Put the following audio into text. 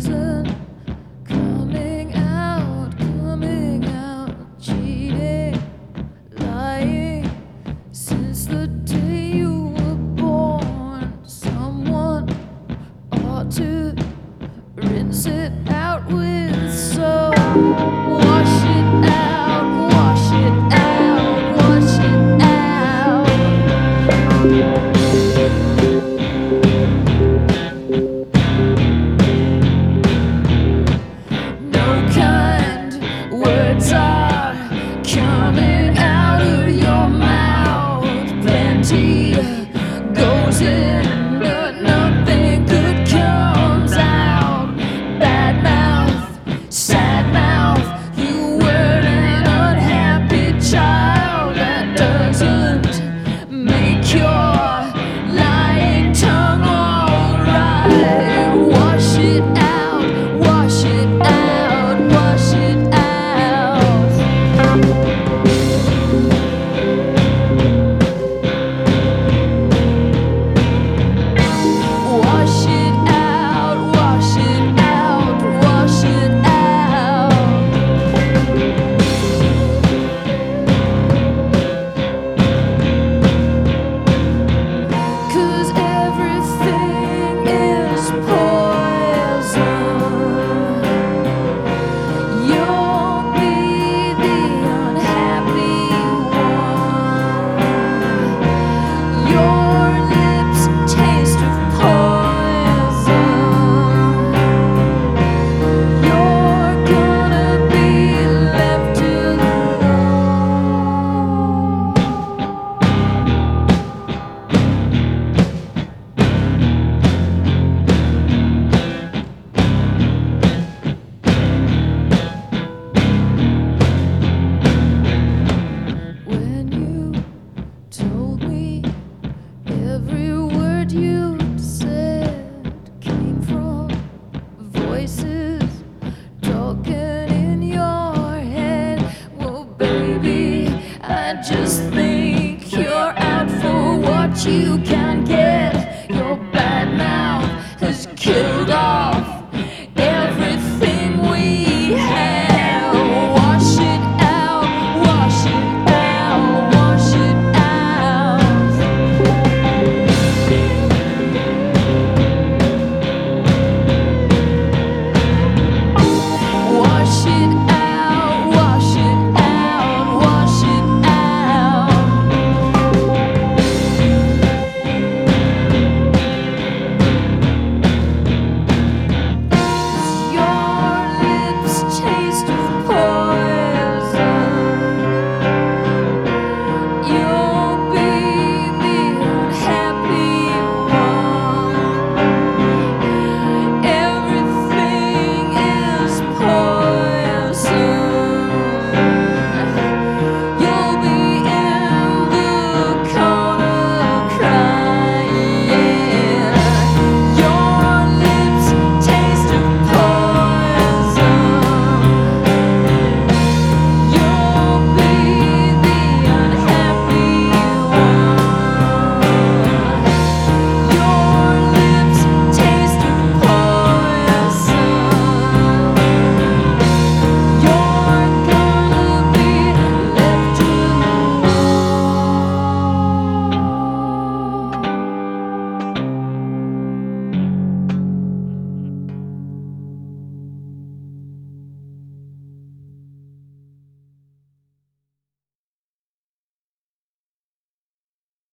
poison coming out, cheating, lying. Since the day you were born, someone ought to rinse it out with soap. Wash it out, wash it out, wash it out. No kind words are coming out of your mouth. Plenty goes in, but nothing good comes out. Bad mouth, sad mouth. You were an unhappy child. That doesn't make your lying tongue alright. Wash it out, wash it out, wash it out. Wash it out, wash it out, wash it out. 'Cause everything is poison. You'll be the unhappy one. Your lips taste of poison. You're gonna be left alone. When you told me every word you said came from voices talking in your head. Well, baby, I just think you're out for what you